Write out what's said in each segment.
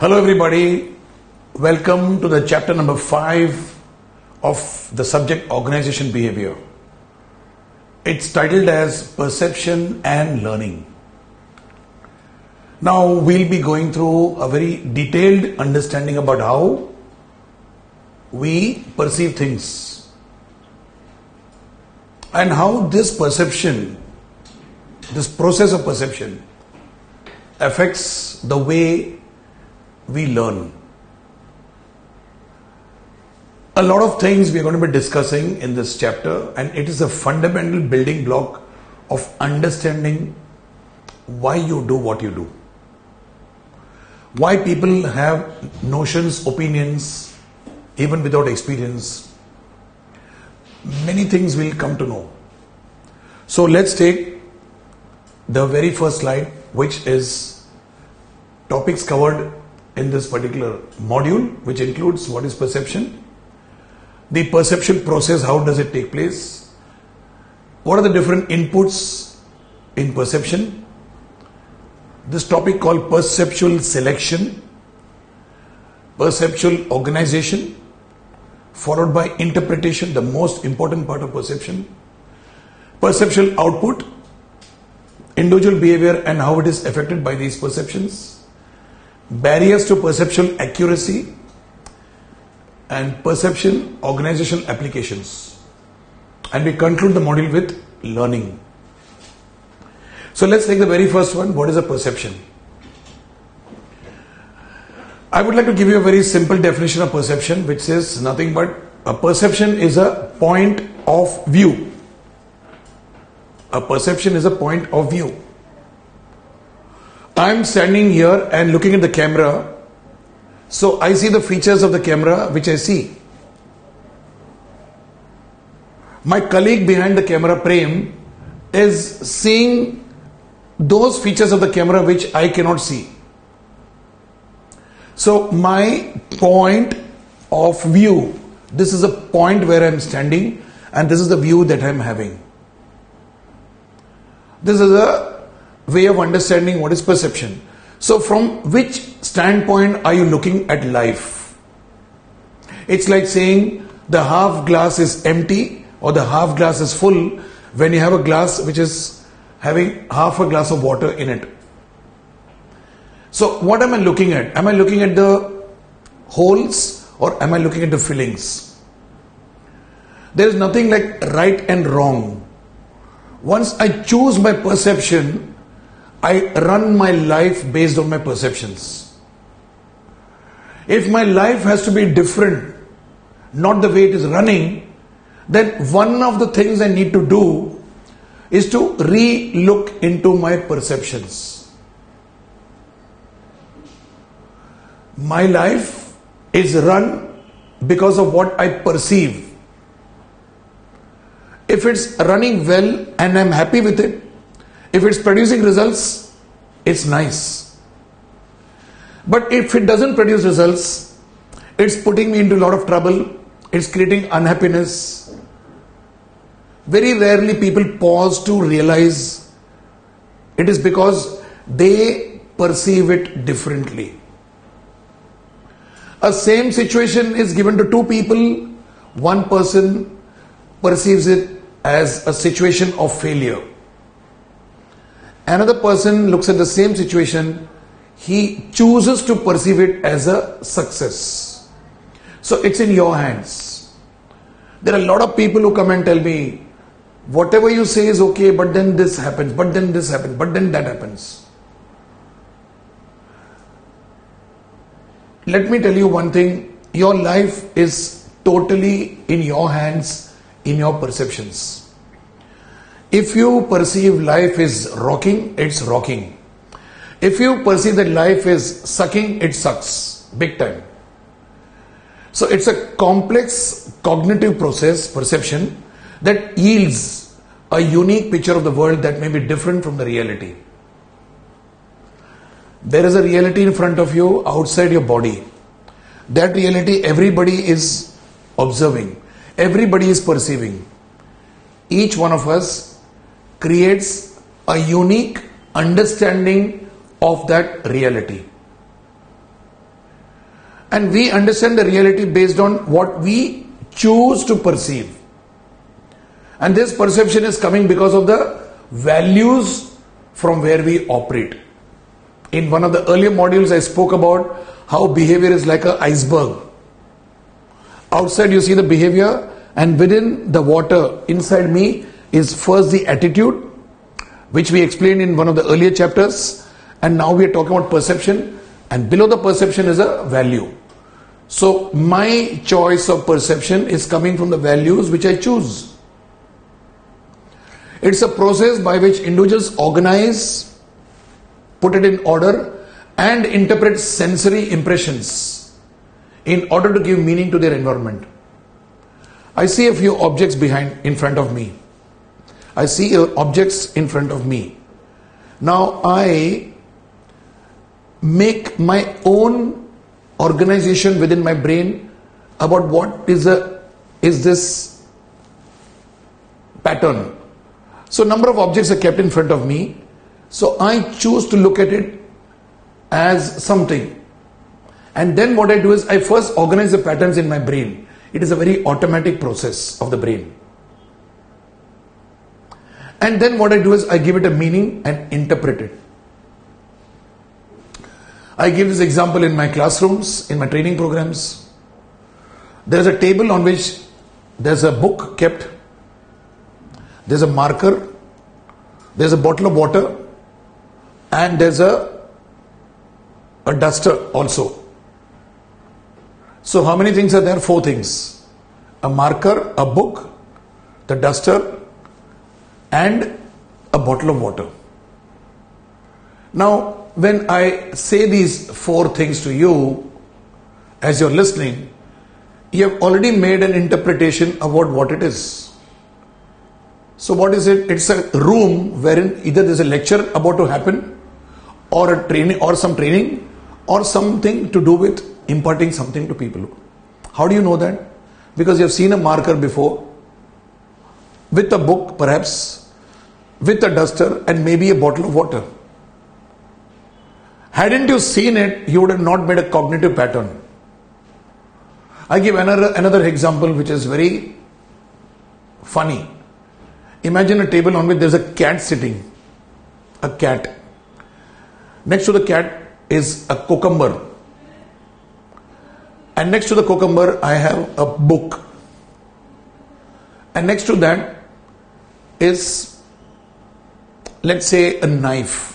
Hello everybody, welcome to the chapter number 5 of the subject organization behavior. It's titled as Perception and Learning. Now we'll be going through a very detailed understanding about how we perceive things and how this perception, this process of perception affects the way we learn. A lot of things we are going to be discussing in this chapter, and it is a fundamental building block of understanding why you do what you do. Why people have notions, opinions, even without experience. Many things we'll come to know. So let's take the very first slide, which is topics covered in this particular module, which includes what is perception, the perception process, how does it take place, what are the different inputs in perception, this topic called perceptual selection, perceptual organization, followed by interpretation, the most important part of perception, perceptual output, individual behavior and how it is affected by these perceptions, barriers to perceptual accuracy, and perception organizational applications. And we conclude the module with learning. So let's take the very first one. What is a perception? I would like to give you a very simple definition of perception, which says nothing but a perception is a point of view. A perception is a point of view. I'm standing here and looking at the camera, so I see the features of the camera which I see. My colleague behind the camera, Prem, is seeing those features of the camera which I cannot see. So my point of view, this is a point where I'm standing and this is the view that I'm having. This is a way of understanding what is perception. So from which standpoint are you looking at life? It's like saying the half glass is empty or the half glass is full when you have a glass which is having half a glass of water in it. So what am I looking at? Am I looking at the holes or am I looking at the fillings? There is nothing like right and wrong. Once I choose my perception, I run my life based on my perceptions. If my life has to be different, not the way it is running, then one of the things I need to do is to re-look into my perceptions. My life is run because of what I perceive. If it's running well and I'm happy with it, if it's producing results, it's nice. But if it doesn't produce results, it's putting me into a lot of trouble, it's creating unhappiness. Very rarely people pause to realize it is because they perceive it differently. A same situation is given to two people. One person perceives it as a situation of failure. Another person looks at the same situation, he chooses to perceive it as a success. So it's in your hands. There are a lot of people who come and tell me, whatever you say is okay, but then this happens, but then this happens, but then that happens. Let me tell you one thing, your life is totally in your hands, in your perceptions. If you perceive life is rocking, it's rocking. If you perceive that life is sucking, it sucks, big time. So it's a complex cognitive process, perception, that yields a unique picture of the world that may be different from the reality. There is a reality in front of you, outside your body. That reality everybody is observing. Everybody is perceiving. Each one of us creates a unique understanding of that reality. And we understand the reality based on what we choose to perceive. And this perception is coming because of the values from where we operate. In one of the earlier modules, I spoke about how behavior is like an iceberg. Outside you see the behavior, and within the water inside me is first the attitude, which we explained in one of the earlier chapters, and now we are talking about perception, and below the perception is a value. So my choice of perception is coming from the values which I choose. It's a process by which individuals organize, put it in order, and interpret sensory impressions in order to give meaning to their environment. I see a few objects in front of me. I see objects in front of me. Now I make my own organization within my brain about what is this pattern. So number of objects are kept in front of me. So I choose to look at it as something. And then what I do is I first organize the patterns in my brain. It is a very automatic process of the brain. And then what I do is I give it a meaning and interpret it. I give this example in my classrooms, in my training programs. There is a table on which there's a book kept. There's a marker. There's a bottle of water. And there's a duster also. So how many things are there? 4 things. A marker, a book, the duster, and a bottle of water. Now, when I say these 4 things to you, as you're listening, you have already made an interpretation about what it is. So what is it? It's a room wherein either there's a lecture about to happen, or a training, or some training, or something to do with imparting something to people. How do you know that? Because you have seen a marker before, with a book perhaps, with a duster, and maybe a bottle of water. Hadn't you seen it, you would have not made a cognitive pattern. I give another example which is very funny. Imagine a table on which there's a cat sitting. A cat. Next to the cat is a cucumber. And next to the cucumber, I have a book. And next to that is, let's say, a knife.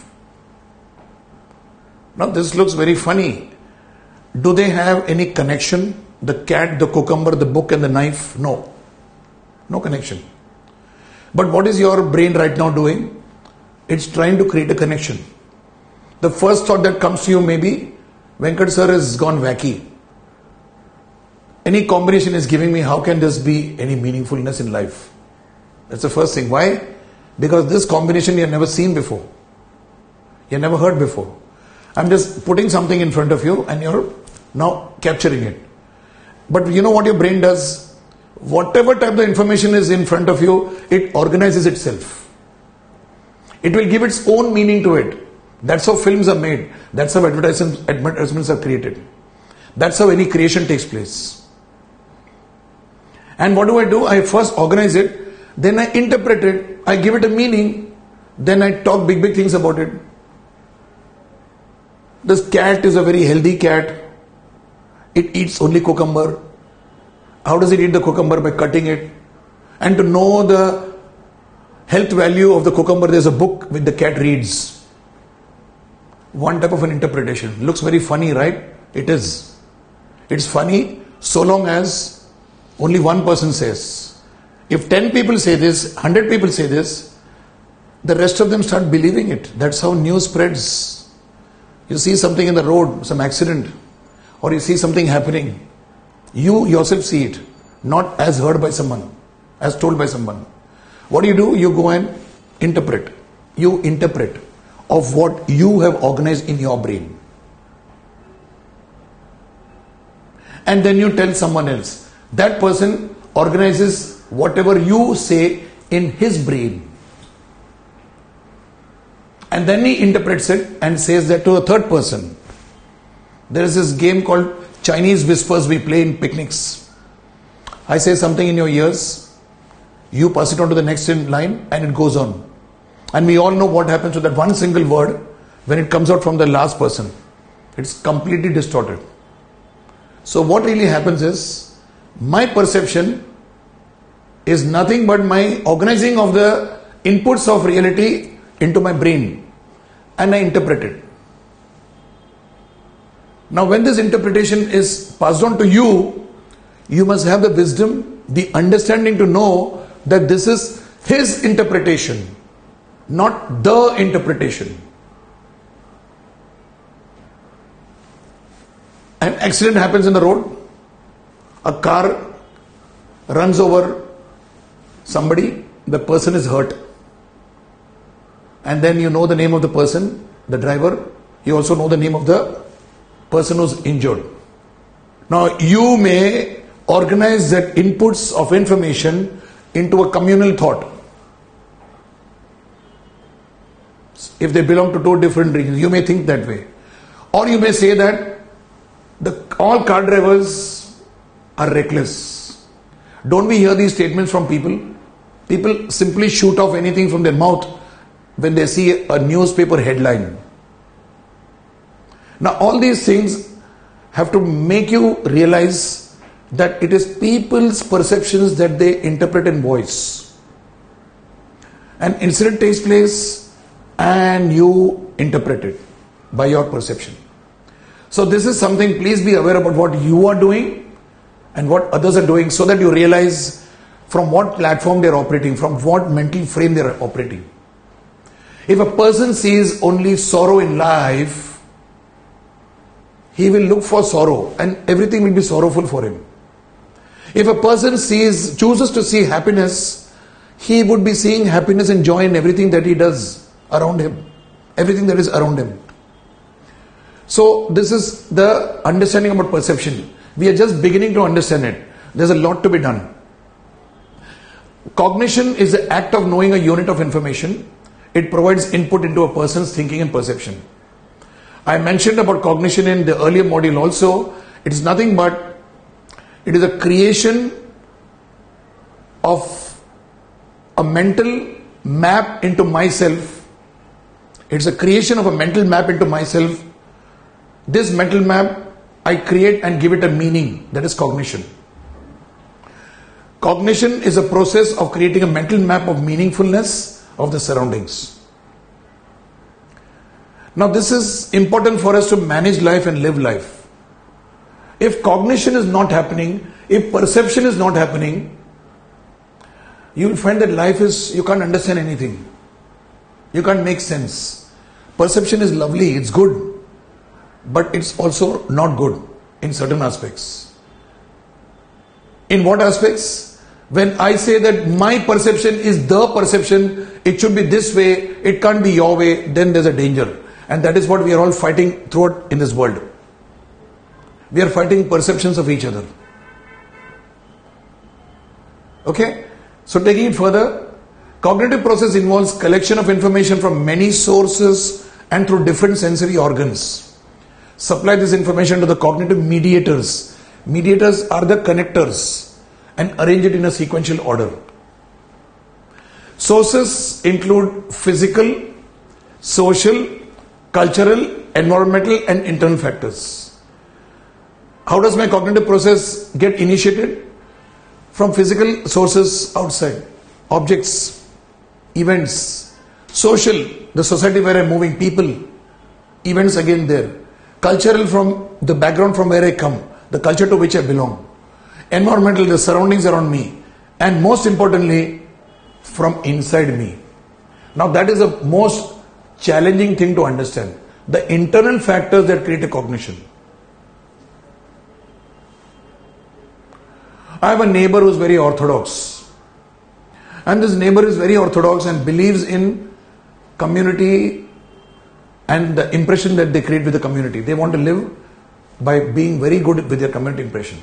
Now this looks very funny. Do they have any connection? The cat, the cucumber, the book and the knife? No. No connection. But what is your brain right now doing? It's trying to create a connection. The first thought that comes to you may be, Venkat sir has gone wacky. Any combination is giving me, how can this be any meaningfulness in life? That's the first thing. Why? Because this combination you have never seen before. You have never heard before. I'm just putting something in front of you and you're now capturing it. But you know what your brain does? Whatever type of information is in front of you, it organizes itself. It will give its own meaning to it. That's how films are made. That's how advertisements are created. That's how any creation takes place. And what do? I first organize it, then I interpret it, I give it a meaning, then I talk big things about it. This cat is a very healthy cat. It eats only cucumber. How does it eat the cucumber? By cutting it. And to know the health value of the cucumber, there's a book which the cat reads. One type of an interpretation. Looks very funny, right? It is. It's funny so long as only one person says. If 10 people say this, 100 people say this, the rest of them start believing it. That's how news spreads. You see something in the road, some accident, or you see something happening. You yourself see it, not as heard by someone, as told by someone. What do? You go and interpret. You interpret of what you have organized in your brain. And then you tell someone else. That person organizes whatever you say in his brain. And then he interprets it and says that to a third person. There is this game called Chinese whispers we play in picnics. I say something in your ears, you pass it on to the next in line, and it goes on. And we all know what happens to that one single word when it comes out from the last person. It's completely distorted. So what really happens is, my perception is nothing but my organizing of the inputs of reality into my brain, and I interpret it. Now when this interpretation is passed on to you, you must have the wisdom, the understanding to know that this is his interpretation, not the interpretation. An accident happens in the road, a car runs over somebody, the person is hurt. And then you know the name of the person, the driver, you also know the name of the person who's injured. Now you may organize that inputs of information into a communal thought. If they belong to two different regions, you may think that way. Or you may say that all car drivers are reckless. Don't we hear these statements from people? People simply shoot off anything from their mouth when they see a newspaper headline. Now all these things have to make you realize that it is people's perceptions that they interpret in voice. An incident takes place and you interpret it by your perception. So this is something, please be aware about what you are doing and what others are doing, so that you realize from what platform they are operating, from what mental frame they are operating. If a person sees only sorrow in life, he will look for sorrow and everything will be sorrowful for him. If a person chooses to see happiness, he would be seeing happiness and joy in everything that he does around him, everything that is around him. So this is the understanding about perception. We are just beginning to understand it. There's a lot to be done. Cognition is the act of knowing a unit of information. It provides input into a person's thinking and perception. I mentioned about cognition in the earlier module also. It is nothing but, it is a creation of a mental map into myself. It's a creation of a mental map into myself. This mental map I create and give it a meaning. That is cognition. Cognition is a process of creating a mental map of meaningfulness of the surroundings. Now this is important for us to manage life and live life. If cognition is not happening, if perception is not happening, you will find that life is, you can't understand anything. You can't make sense. Perception is lovely, it's good. But it's also not good in certain aspects. In what aspects? When I say that my perception is the perception, it should be this way, it can't be your way, then there's a danger. And that is what we are all fighting throughout in this world. We are fighting perceptions of each other. Okay? So taking it further, cognitive process involves collection of information from many sources and through different sensory organs. Supply this information to the cognitive mediators. Mediators are the connectors, and arrange it in a sequential order. Sources include physical, social, cultural, environmental and internal factors. How does my cognitive process get initiated? From physical sources outside, objects, events. Social, the society where I'm moving, people, events again there. Cultural, from the background from where I come, the culture to which I belong. Environmental, the surroundings around me. And most importantly, from inside me. Now that is the most challenging thing to understand. The internal factors that create a cognition. I have a neighbor who is very orthodox. And this neighbor is very orthodox and believes in community and the impression that they create with the community. They want to live by being very good with their community impression.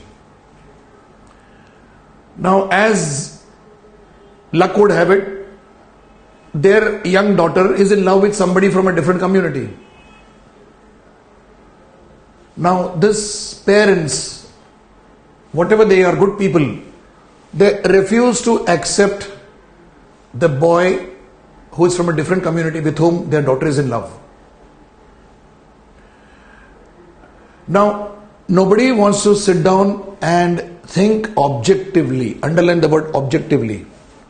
Now, as luck would have it, their young daughter is in love with somebody from a different community. Now this parents, whatever they are good people, they refuse to accept the boy who is from a different community with whom their daughter is in love. Now, nobody wants to sit down and think objectively. Underline the word objectively.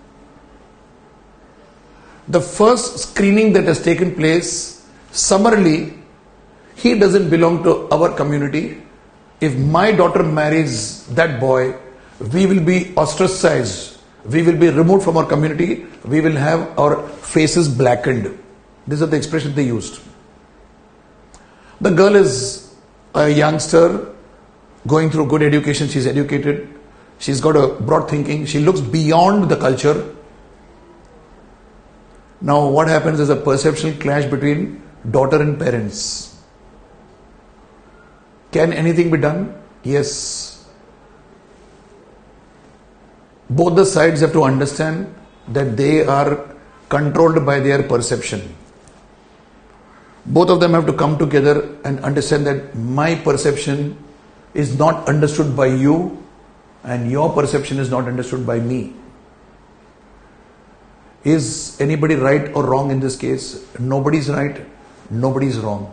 The first screening that has taken place, summarily, he doesn't belong to our community. If my daughter marries that boy, we will be ostracized. We will be removed from our community. We will have our faces blackened. These are the expressions they used. The girl is a youngster going through good education. She's educated. She's got a broad thinking. She looks beyond the culture. Now what happens is a perceptual clash between daughter and parents. Can anything be done? Yes. Both the sides have to understand that they are controlled by their perception. Both of them have to come together and understand that my perception is not understood by you and your perception is not understood by me. Is anybody right or wrong in this case? Nobody's right, nobody's wrong.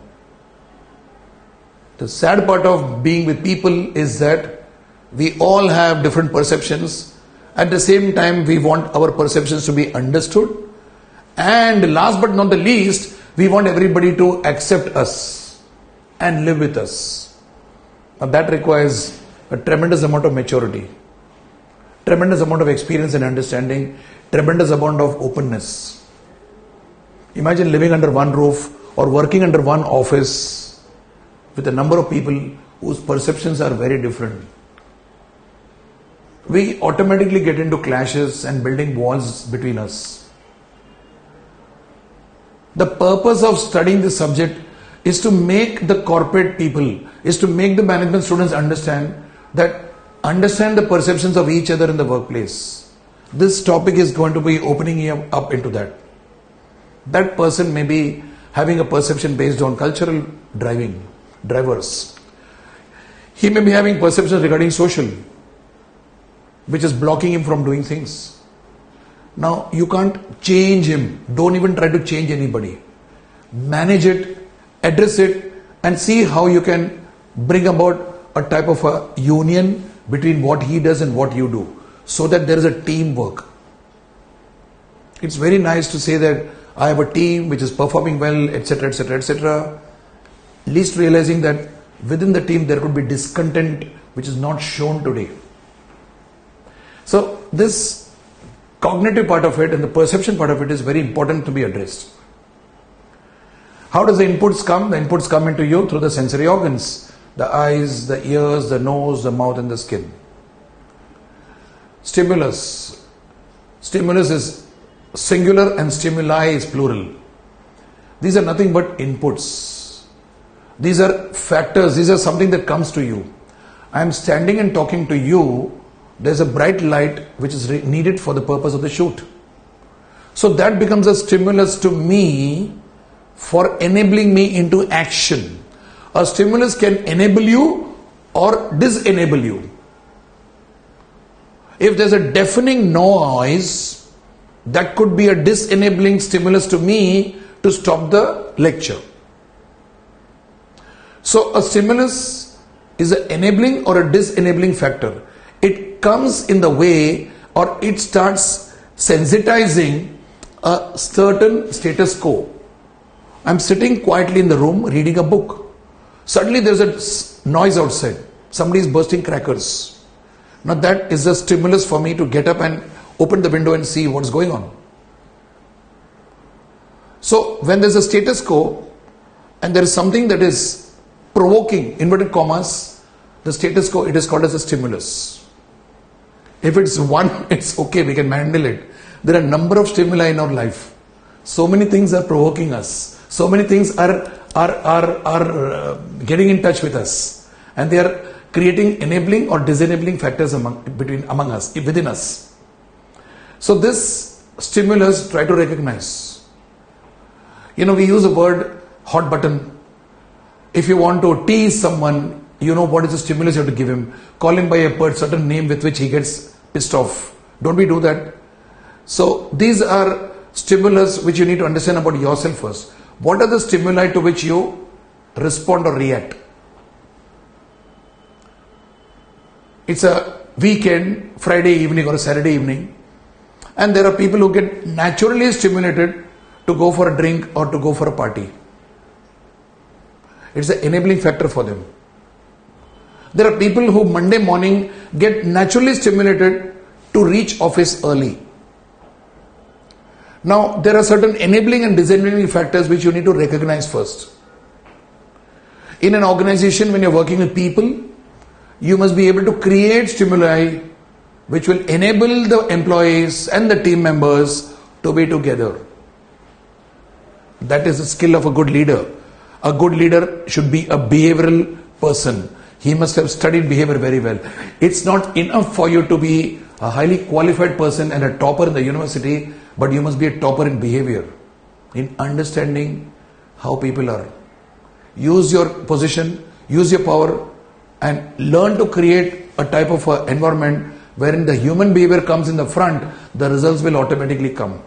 The sad part of being with people is that we all have different perceptions. At the same time, we want our perceptions to be understood. And last but not the least, we want everybody to accept us and live with us. Now that requires a tremendous amount of maturity, tremendous amount of experience and understanding, tremendous amount of openness. Imagine living under one roof or working under one office with a number of people whose perceptions are very different. We automatically get into clashes and building walls between us. The purpose of studying this subject is to make the corporate people, is to make the management students understand the perceptions of each other in the workplace. This topic is going to be opening you up into that. That person may be having a perception based on cultural drivers. He may be having perceptions regarding social, which is blocking him from doing things. Now you can't change him. Don't even try to change anybody. Manage it, address it, and see how you can bring about a type of a union between what he does and what you do, so that there is a teamwork. It's very nice to say that I have a team which is performing well, etc., etc., etc. Least realizing that within the team there could be discontent which is not shown today. So this cognitive part of it and the perception part of it is very important to be addressed. How does the inputs come? The inputs come into you through the sensory organs, the eyes, the ears, the nose, the mouth and the skin. Stimulus. Stimulus is singular and stimuli is plural. These are nothing but inputs. These are factors. These are something that comes to you. I am standing and talking to you. There's a bright light which is needed for the purpose of the shoot. So that becomes a stimulus to me for enabling me into action. A stimulus can enable you or disenable you. If there's a deafening noise, that could be a disenabling stimulus to me to stop the lecture. So a stimulus is an enabling or a disenabling factor. It comes in the way or it starts sensitizing a certain status quo. I'm sitting quietly in the room reading a book. Suddenly there's a noise outside. Somebody is bursting crackers. Now that is a stimulus for me to get up and open the window and see what's going on. So when there's a status quo and there is something that is provoking, inverted commas, the status quo, it is called as a stimulus. If it's one, it's okay, we can handle it. There are a number of stimuli in our life. So many things are provoking us. So many things are getting in touch with us. And they are creating enabling or disenabling factors among us, within us. So this stimulus, try to recognize. We use the word hot button. If you want to tease someone, you know what is the stimulus you have to give him. Call him by a certain name with which he gets pissed off. Don't we do that? So these are stimulus which you need to understand about yourself first. What are the stimuli to which you respond or react? It's a weekend, Friday evening or a Saturday evening, and there are people who get naturally stimulated to go for a drink or to go for a party. It's an enabling factor for them. There are people who Monday morning get naturally stimulated to reach office early. Now, there are certain enabling and disenabling factors which you need to recognize first. In an organization, when you're working with people, you must be able to create stimuli which will enable the employees and the team members to be together. That is the skill of a good leader. A good leader should be a behavioral person. He must have studied behavior very well. It's not enough for you to be a highly qualified person and a topper in the university, but you must be a topper in behavior, in understanding how people are. Use your position, use your power, and learn to create a type of environment wherein the human behavior comes in the front, the results will automatically come.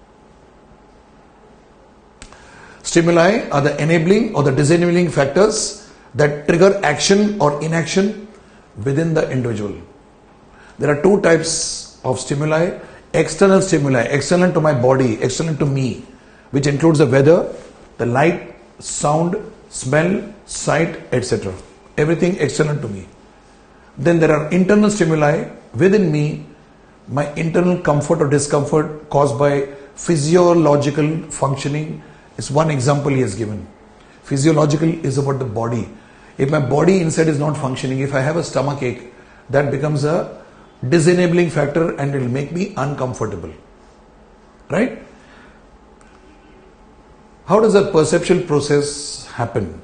Stimuli are the enabling or the disenabling factors that trigger action or inaction within the individual. There are two types of stimuli. External stimuli, external to my body, external to me, which includes the weather, the light, sound, smell, sight, etc. Everything external to me. Then there are internal stimuli within me, my internal comfort or discomfort caused by physiological functioning is one example he has given. Physiological is about the body. If my body inside is not functioning, if I have a stomach ache, that becomes a disenabling factor and it will make me uncomfortable. Right? How does a perceptual process happen?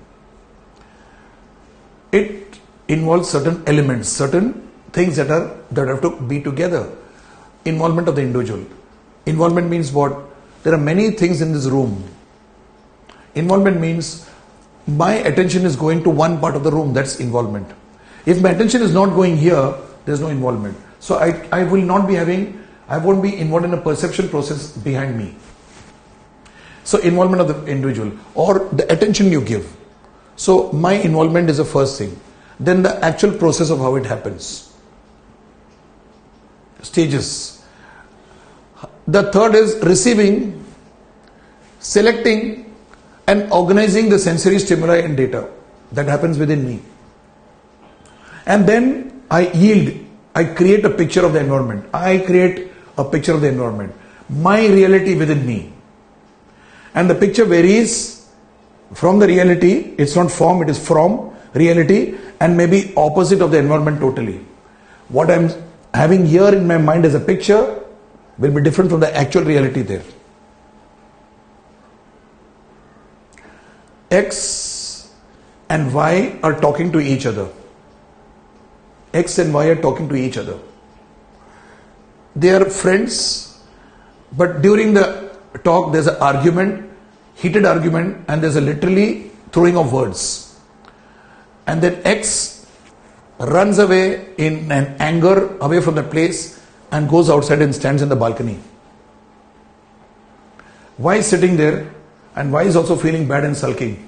It involves certain elements, certain things that have to be together. Involvement of the individual. Involvement means what? There are many things in this room. Involvement means my attention is going to one part of the room, that's involvement. If my attention is not going here, there's no involvement. So I won't be involved in a perception process behind me. So involvement of the individual or the attention you give. So my involvement is the first thing. Then the actual process of how it happens. Stages. The third is receiving, selecting and organizing the sensory stimuli and data that happens within me. And then I yield. I create a picture of the environment. I create a picture of the environment. My reality within me. And the picture varies from the reality. It's not from, it is from reality and maybe opposite of the environment totally. What I'm having here in my mind as a picture will be different from the actual reality there. X and Y are talking to each other. X and Y are talking to each other. They are friends, but during the talk there's an argument, heated argument, and there's a literally throwing of words. And then X runs away in an anger away from the place and goes outside and stands in the balcony. Y is sitting there and Y is also feeling bad and sulking.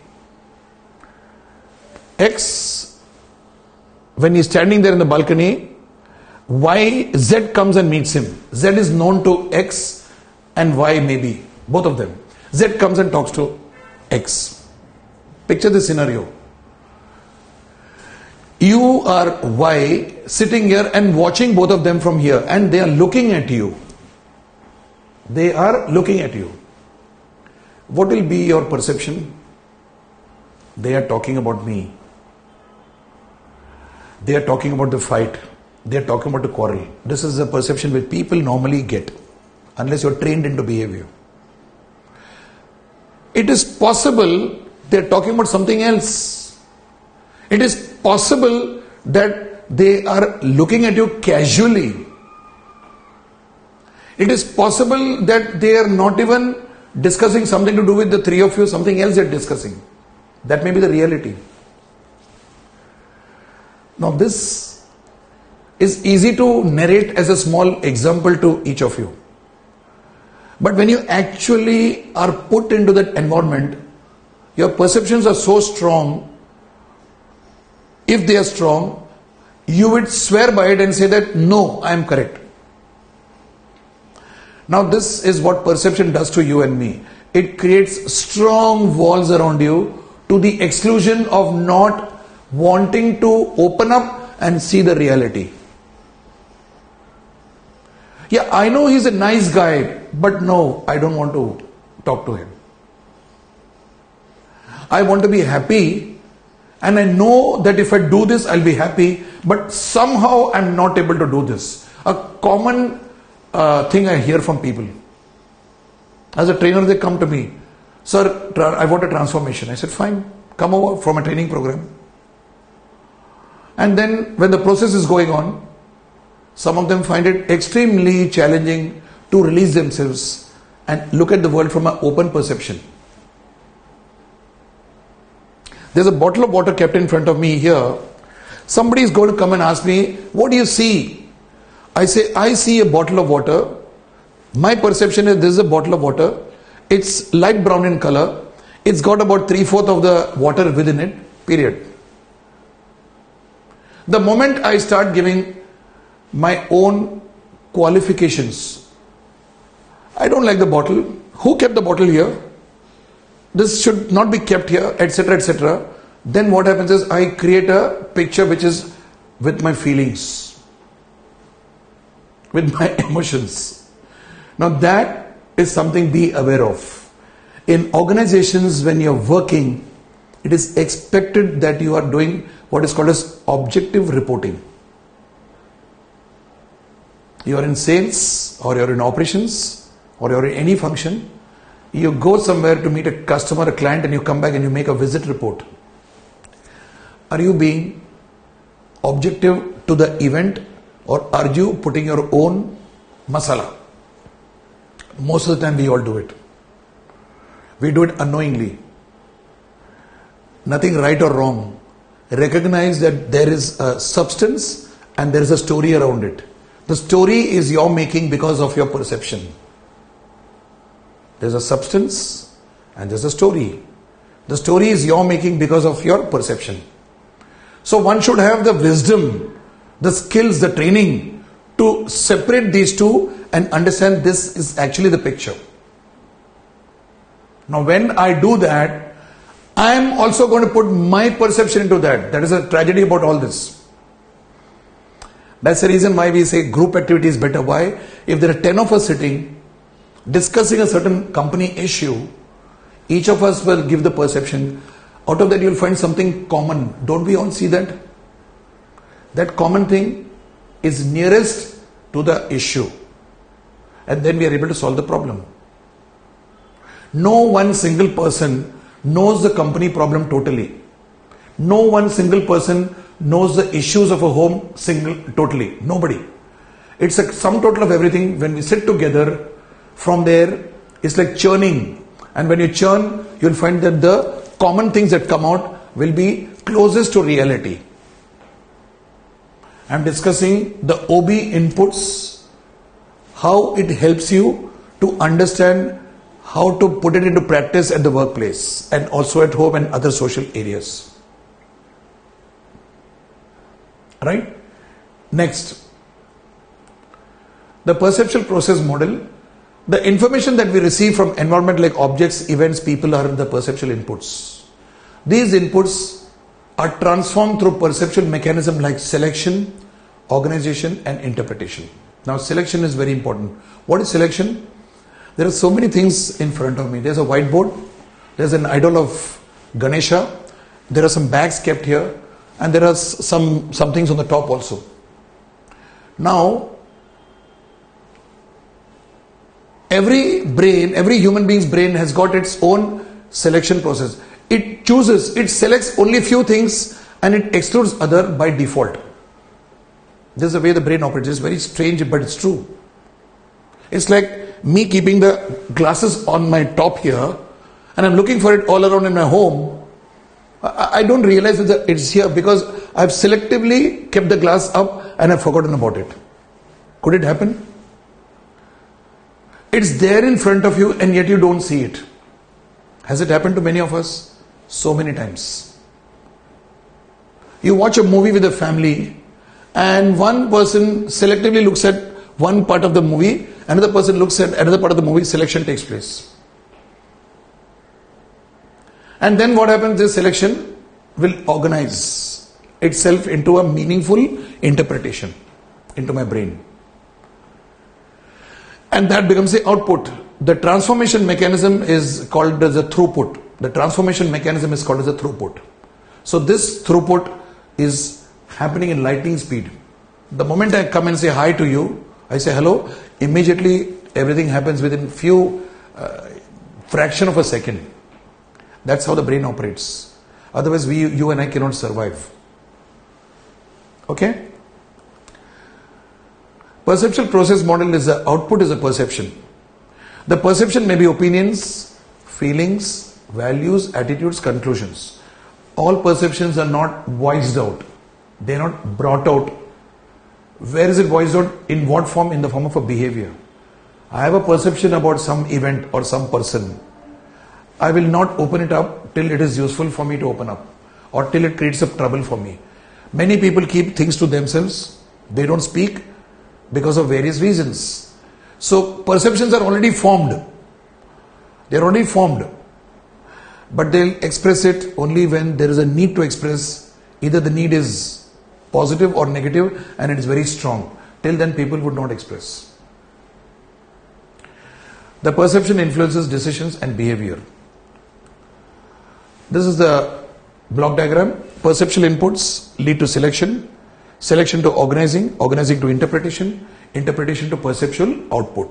X, when he's standing there in the balcony, Z comes and meets him. Z is known to X and Y maybe, both of them. Z comes and talks to X. Picture this scenario. You are Y sitting here and watching both of them from here, and they are looking at you. They are looking at you. What will be your perception? They are talking about me. They are talking about the fight. They are talking about the quarrel. This is the perception which people normally get, unless you are trained into behavior. It is possible they are talking about something else. It is possible that they are looking at you casually. It is possible that they are not even discussing something to do with the three of you, something else they are discussing. That may be the reality. Now this is easy to narrate as a small example to each of you. But when you actually are put into that environment, your perceptions are so strong. If they are strong, you would swear by it and say that, no, I am correct. Now this is what perception does to you and me. It creates strong walls around you to the exclusion of not wanting to open up and see the reality. Yeah, I know he's a nice guy, but no, I don't want to talk to him. I want to be happy, and I know that if I do this, I'll be happy, but somehow I'm not able to do this. A common thing I hear from people. As a trainer, they come to me, sir, I want a transformation. I said, fine, come over from a training program. And then when the process is going on, some of them find it extremely challenging to release themselves and look at the world from an open perception. There's a bottle of water kept in front of me here. Somebody is going to come and ask me, what do you see? I say, I see a bottle of water. My perception is this is a bottle of water. It's light brown in color. It's got about 3/4 of the water within it, period. The moment I start giving my own qualifications, I don't like the bottle. Who kept the bottle here? This should not be kept here, etc., etc. Then what happens is I create a picture which is with my feelings, with my emotions. Now that is something be aware of. In organizations, when you're working, it is expected that you are doing what is called as objective reporting. You are in sales, or you're in operations, or you're in any function. You go somewhere to meet a customer, a client, and you come back and you make a visit report. Are you being objective to the event, or are you putting your own masala? Most of the time we all do it. We do it unknowingly. Nothing right or wrong. Recognize that there is a substance and there is a story around it. The story is your making because of your perception. There's a substance and there's a story. The story is your making because of your perception. So one should have the wisdom, the skills, the training to separate these two and understand this is actually the picture. Now when I do that, I am also going to put my perception into that. That is a tragedy about all this. That's the reason why we say group activity is better. Why? If there are 10 of us sitting, discussing a certain company issue, each of us will give the perception. Out of that you'll find something common. Don't we all see that? That common thing is nearest to the issue. And then we are able to solve the problem. No one single person knows the company problem totally. No one single person knows the issues of a home totally. Nobody. It's a sum total of everything. When we sit together, from there, it's like churning. And when you churn, you'll find that the common things that come out will be closest to reality. I'm discussing the OB inputs, how it helps you to understand how to put it into practice at the workplace and also at home and other social areas. Right? Next, the perceptual process model. The information that we receive from environment like objects, events, people are the perceptual inputs. These inputs are transformed through perceptual mechanism like selection, organization and interpretation. Now selection is very important. What is selection? There are so many things in front of me. There's a whiteboard. There's an idol of Ganesha. There are some bags kept here. And there are some things on the top also. Now, every human being's brain has got its own selection process. It selects only few things and it excludes other by default. This is the way the brain operates. It's very strange, but it's true. It's like me keeping the glasses on my top here and I'm looking for it all around in my home. I don't realize that it's here because I've selectively kept the glass up and I've forgotten about it. Could it happen? It's there in front of you and yet you don't see it. Has it happened to many of us? So many times. You watch a movie with a family and one person selectively looks at one part of the movie, another person looks at another part of the movie, selection takes place. And then what happens? This selection will organize itself into a meaningful interpretation into my brain. And that becomes the output. The transformation mechanism is called as a throughput. The transformation mechanism is called as a throughput. So this throughput is happening in lightning speed. The moment I come and say hi to you, I say hello, immediately everything happens within few fraction of a second. That's how the brain operates. Otherwise, you and I cannot survive. Okay? Perceptual process model is the output is a perception. The perception may be opinions, feelings, values, attitudes, conclusions. All perceptions are not voiced out. They are not brought out. Where is it voiced out? In what form? In the form of a behavior. I have a perception about some event or some person. I will not open it up till it is useful for me to open up or till it creates a trouble for me. Many people keep things to themselves. They don't speak because of various reasons. So perceptions are already formed. They are already formed. But they'll express it only when there is a need to express. Either the need is positive or negative and it is very strong. Till then people would not express. The perception influences decisions and behavior. This is the block diagram. Perceptual inputs lead to selection, selection to organizing, organizing to interpretation, interpretation to perceptual output.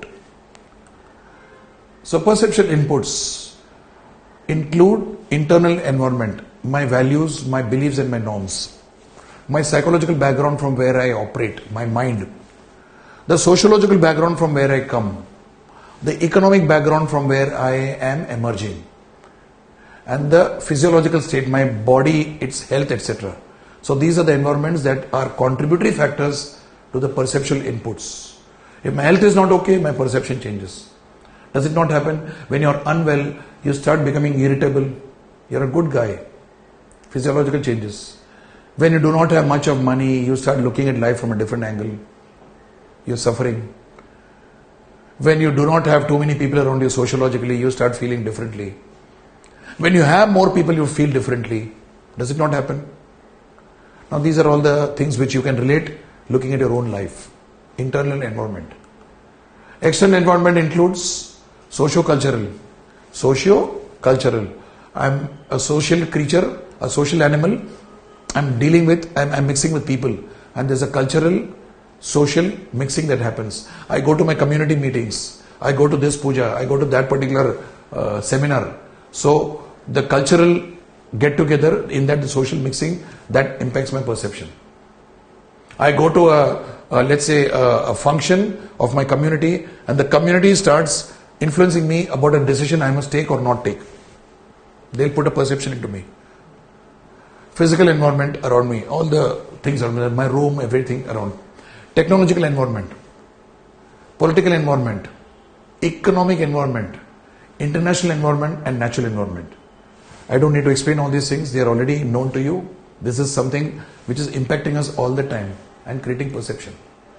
So perceptual inputs include internal environment, my values, my beliefs and my norms, my psychological background from where I operate, my mind, the sociological background from where I come, the economic background from where I am emerging, and the physiological state, my body, its health, etc. So these are the environments that are contributory factors to the perceptual inputs. If my health is not okay, my perception changes. Does it not happen? When you are unwell, you start becoming irritable. You are a good guy. Physiological changes. When you do not have much of money, you start looking at life from a different angle. You are suffering. When you do not have too many people around you sociologically, you start feeling differently. When you have more people, you feel differently. Does it not happen? Now these are all the things which you can relate looking at your own life. Internal environment. External environment includes socio-cultural. Socio-cultural. I'm a social creature, a social animal. I'm mixing with people. And there's a cultural, social mixing that happens. I go to my community meetings. I go to this puja. I go to that particular seminar. So the cultural get together in that social mixing that impacts my perception. I go to let's say a function of my community and the community starts influencing me about a decision I must take or not take. They'll put a perception into me. Physical environment around me, all the things around me, my room, everything around. Technological environment, political environment, economic environment, international environment and natural environment. I don't need to explain all these things. They are already known to you. This is something which is impacting us all the time and creating perception.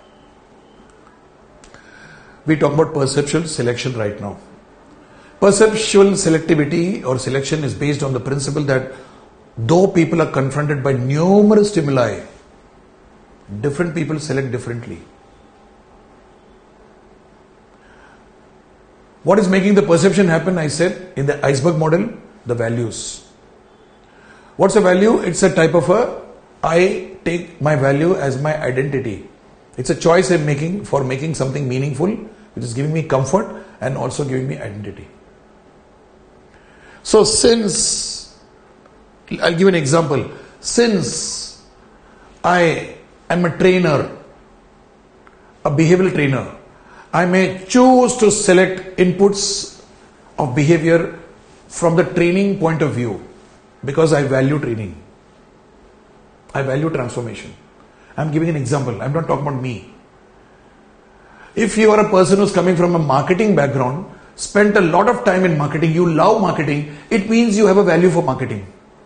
We talk about perceptual selection right now. Perceptual selectivity or selection is based on the principle that though people are confronted by numerous stimuli, different people select differently. What is making the perception happen? I said in the iceberg model, the values. What's a value? It's a type of I take my value as my identity. It's a choice I'm making for making something meaningful, which is giving me comfort and also giving me identity. So since, I'll give an example. Since I am a trainer, a behavioral trainer, I may choose to select inputs of behavior from the training point of view. Because I value training. I value transformation. I'm giving an example. I'm not talking about me. If you are a person who's coming from a marketing background, spent a lot of time in marketing, you love marketing, it means you have a value for marketing.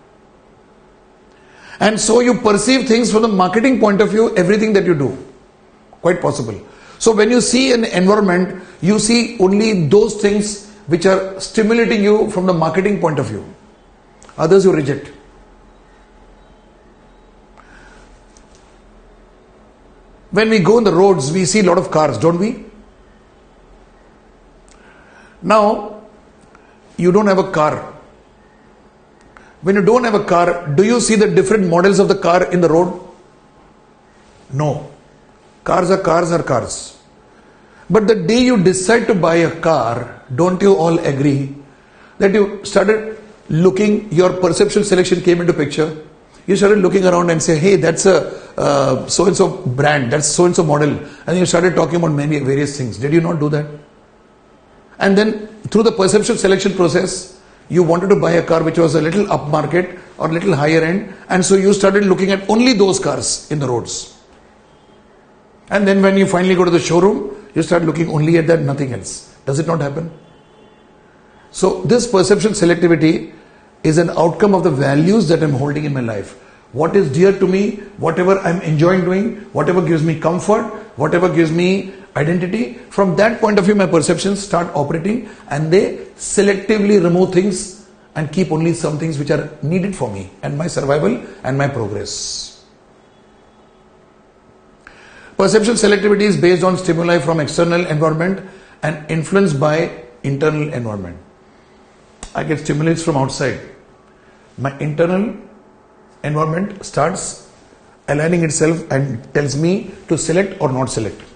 And so you perceive things from the marketing point of view, everything that you do. Quite possible. So when you see an environment, you see only those things which are stimulating you from the marketing point of view. Others you reject. When we go on the roads, we see a lot of cars, don't we? Now, you don't have a car. When you don't have a car, do you see the different models of the car in the road? No. Cars are cars. But the day you decide to buy a car, don't you all agree that you started looking, your perceptual selection came into picture. You started looking around and say, hey, that's a so-and-so brand, that's so-and-so model. And you started talking about many various things. Did you not do that? And then through the perceptual selection process, you wanted to buy a car which was a little upmarket or a little higher end. And so you started looking at only those cars in the roads. And then when you finally go to the showroom, you start looking only at that, nothing else. Does it not happen? So this perception selectivity is an outcome of the values that I'm holding in my life. What is dear to me, whatever I'm enjoying doing, whatever gives me comfort, whatever gives me identity, from that point of view my perceptions start operating and they selectively remove things and keep only some things which are needed for me and my survival and my progress. Perception selectivity is based on stimuli from external environment and influenced by internal environment. I get stimulus from outside. My internal environment starts aligning itself and tells me to select or not select.